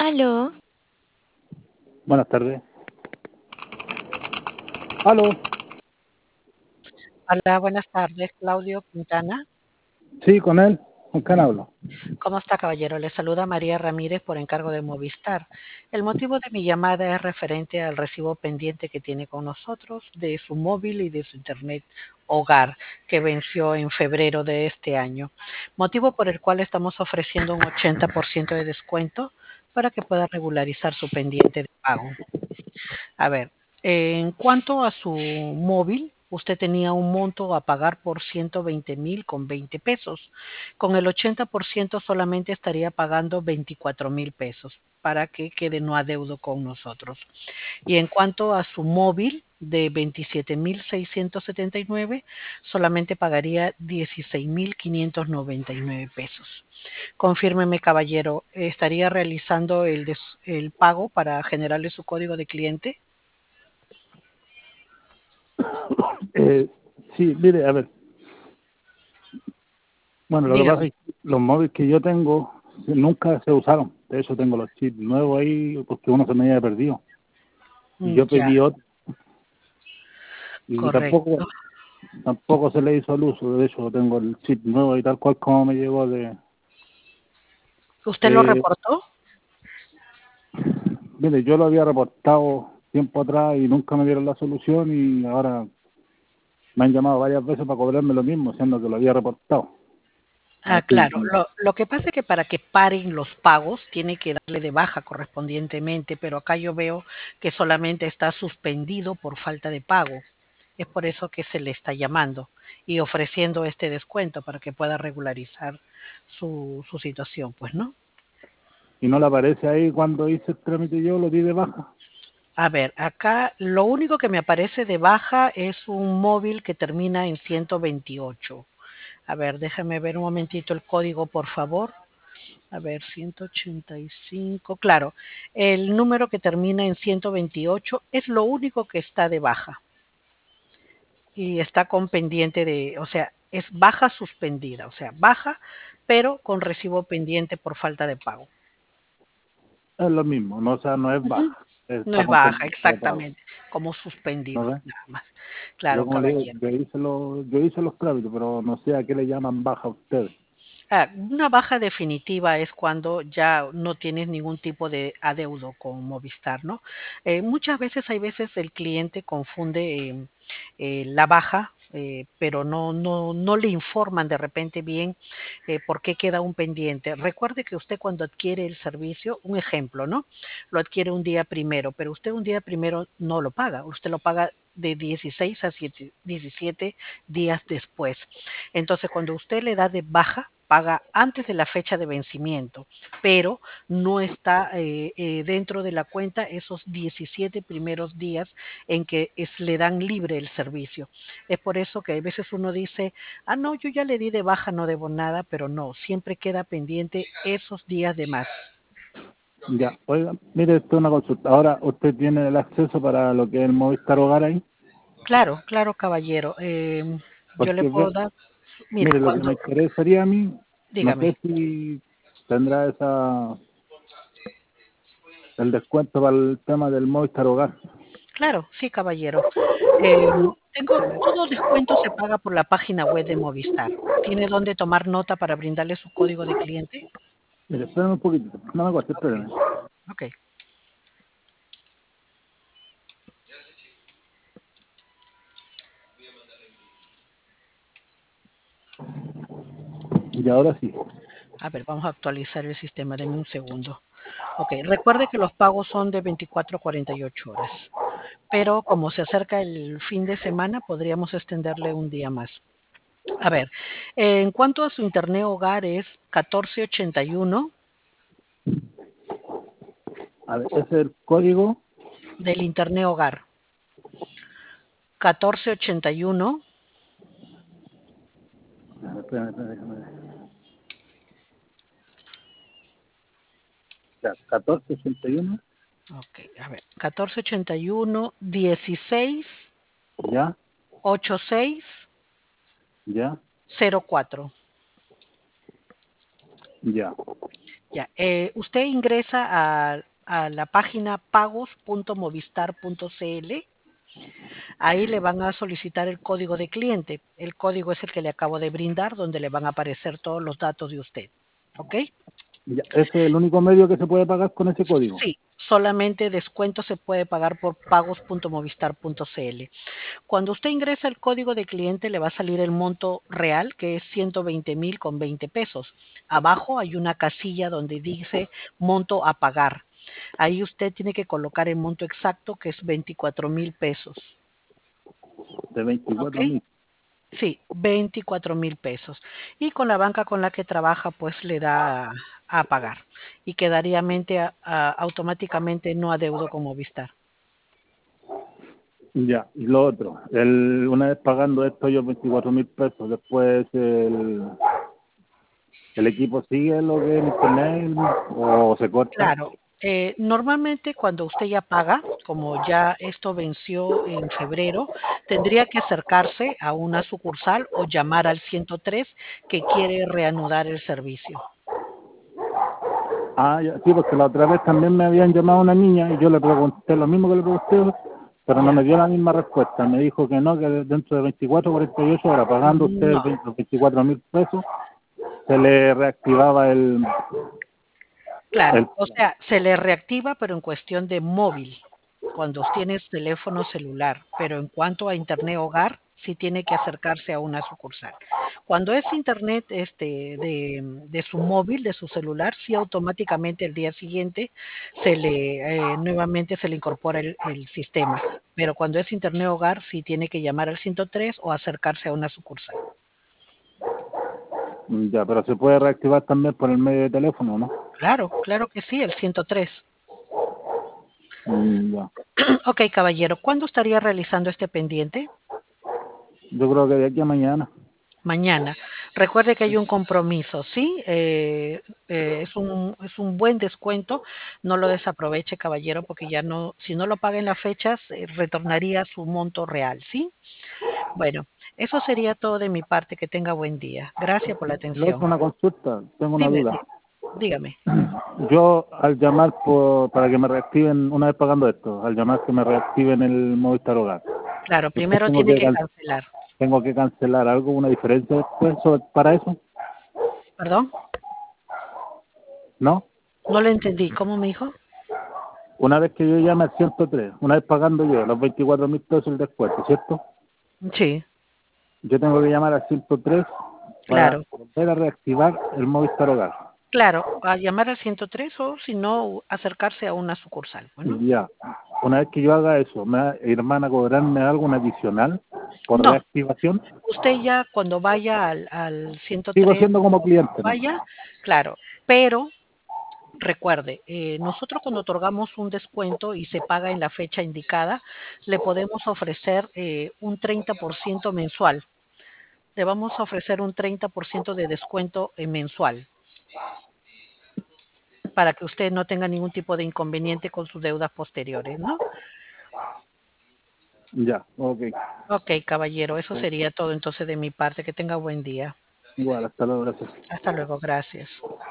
Aló, Buenas tardes. ¿Aló? Hola, buenas tardes, Claudio Quintana. Sí, con él. ¿Con quién hablo? ¿Cómo está, caballero? Le saluda María Ramírez por encargo de Movistar. El motivo de mi llamada es referente al recibo pendiente que tiene con nosotros de su móvil y de su internet hogar que venció en febrero de este año. Motivo por el cual estamos ofreciendo un 80% de descuento para que pueda regularizar su pendiente de pago. A ver, en cuanto a su móvil, usted tenía un monto a pagar por 120,000 con 20 pesos. Con el 80% solamente estaría pagando 24,000 pesos para que quede no adeudo con nosotros. Y en cuanto a su móvil de 27,679, solamente pagaría 16,599 pesos. Confírmeme, caballero, ¿estaría realizando el pago para generarle su código de cliente? Eh, sí, mire, a ver. Bueno, lo que pasa Dígame. es que los móviles que yo tengo nunca se usaron. De hecho, tengo los chips nuevos ahí porque uno se me había perdido. Y yo Ya, pedí otro. Y tampoco, correcto. tampoco se le hizo el uso. De hecho, tengo el chip nuevo y tal cual como me llegó de... ¿Usted lo Eh, reportó? mire, yo lo había reportado tiempo atrás y nunca me dieron la solución y ahora me han llamado varias veces para cobrarme lo mismo, siendo que lo había reportado. Ah, Así claro. que Lo que pasa es que para que paren los pagos tiene que darle de baja correspondientemente, pero acá yo veo que solamente está suspendido por falta de pago. Es por eso que se le está llamando y ofreciendo este descuento para que pueda regularizar su situación, pues, ¿no? y no le aparece ahí cuando hice el trámite yo, lo di de baja. A ver, acá lo único que me aparece de baja es un móvil que termina en 128. A ver, déjame ver un momentito el código, por favor. A ver, 185. Claro, el número que termina en 128 es lo único que está de baja y está con pendiente de, o sea, es baja suspendida, o sea, baja, pero con recibo pendiente por falta de pago. Es lo mismo, no, o sea, no es Ujú. baja, No está es con baja, pendiente de pago, exactamente, como ¿no suspendido, ve? nada más. Yo Claro, como le digo, caballero. yo hice los trámites, pero no sé a qué le llaman baja a ustedes. Una baja definitiva es cuando ya no tienes ningún tipo de adeudo con Movistar, ¿no? Muchas veces, hay veces el cliente confunde la baja, pero no le informan de repente bien por qué queda un pendiente. Recuerde que usted cuando adquiere el servicio, un ejemplo, ¿no? Lo adquiere un día primero, pero usted un día primero no lo paga, usted lo paga de 16 a 17 días después. Entonces, cuando usted le da de baja, paga antes de la fecha de vencimiento, pero no está dentro de la cuenta esos 17 primeros días en que le dan libre el servicio. Es por eso que a veces uno dice, ah, no, yo ya le di de baja, no debo nada, pero no, siempre queda pendiente esos días de más. Ya, oiga, mire, esto es una consulta. Ahora, ¿usted tiene el acceso para lo que es el Movistar Hogar ahí? Claro, claro, caballero. Yo le Porque, puedo dar, mire, mire, lo que me cuando, interesaría a mí, no dígame. sé si tendrá el descuento para el tema del Movistar Hogar. Claro, sí, caballero. Todo descuento se paga por la página web de Movistar. ¿Tiene dónde tomar nota para brindarle su código de cliente? Mire, espérame un poquitito, no me corte, Ok, espérame. ok. Y ahora sí. A ver, vamos a actualizar el sistema. Deme un segundo. Ok, recuerde que los pagos son de 24 a 48 horas. Pero como se acerca el fin de semana, podríamos extenderle un día más. A ver, en cuanto a su internet hogar es 1481 A ver, ese es el código. del internet hogar. 1481. Espérame, déjame ver. Ya, 1481, Ok, a ver, 1481 16 ya, 86 ya, 04. ya. Ya, usted ingresa a la página pagos.movistar.cl. Ahí le van a solicitar el código de cliente. El código es el que le acabo de brindar, donde le van a aparecer todos los datos de usted. ¿Ok? Ya, ese es el único medio que se puede pagar con ese código. Sí, solamente descuento se puede pagar por pagos.movistar.cl. Cuando usted ingresa el código de cliente, le va a salir el monto real, que es 120,000 con 20 pesos. Abajo hay una casilla donde dice monto a pagar. Ahí usted tiene que colocar el monto exacto, que es 24,000 pesos. De ¿Ok? 24.000. Sí, 24,000 pesos. Y con la banca con la que trabaja, pues le da a pagar. Y quedaría automáticamente no adeudo con Movistar. Ya, y lo otro, una vez pagando esto yo 24.000 pesos, después el equipo sigue lo que es el internet o se corta. Claro, normalmente cuando usted ya paga, como ya esto venció en febrero, tendría que acercarse a una sucursal o llamar al 103 que quiere reanudar el servicio. Ah, ya, sí, porque la otra vez también me habían llamado una niña y yo le pregunté lo mismo que le pregunté, pero no Ya, me dio la misma respuesta. Me dijo que no, que dentro de 24 o 48 horas, pagando usted no, 24.000 pesos, se le reactivaba el claro, o sea, se le reactiva, pero en cuestión de móvil, cuando tienes teléfono celular, pero en cuanto a internet hogar, sí tiene que acercarse a una sucursal. Cuando es internet de su móvil, de su celular, sí automáticamente el día siguiente nuevamente se le incorpora el sistema. Pero cuando es internet hogar, sí tiene que llamar al 103 o acercarse a una sucursal. Ya, pero se puede reactivar también por el medio de teléfono, ¿no? Claro, claro que sí, el 103. Ya. Ok, caballero, ¿cuándo estaría realizando este pendiente? Yo creo que de aquí a mañana. Mañana. Recuerde que hay un compromiso, ¿sí? Es un buen descuento. No lo desaproveche, caballero, porque ya no, si no lo paga en las fechas, retornaría su monto real, ¿sí? Bueno, eso sería todo de mi parte. Que tenga buen día. Gracias por la Le atención. hice una consulta, tengo una Dime, duda. dígame. Yo al llamar para que me reactiven, una vez pagando esto, al llamar que me reactiven el Movistar Hogar, Claro, después primero tiene que cancelar. tengo que cancelar algo, una diferencia después para eso, ¿Perdón? ¿no? No le entendí. ¿Cómo me dijo? Una vez que yo llame al 103, una vez pagando yo los 24.000 pesos el descuento, ¿cierto? Sí, Yo tengo que llamar al 103 para claro. volver a reactivar el Movistar Hogar. Claro, a llamar al 103 o si no, acercarse a una sucursal. Bueno, Ya, una vez que yo haga eso, ¿irán a cobrarme algo adicional por no, reactivación? usted ya cuando vaya al Sigo 103 siendo como o cliente, ¿no? vaya, claro, pero recuerde, nosotros cuando otorgamos un descuento y se paga en la fecha indicada, le podemos ofrecer un 30% mensual. Le vamos a ofrecer un 30% de descuento mensual para que usted no tenga ningún tipo de inconveniente con sus deudas posteriores, ¿no? Ya, ok. Ok, caballero, eso sería todo entonces de mi parte. Que tenga buen día. Igual, hasta luego, gracias. Hasta luego, gracias.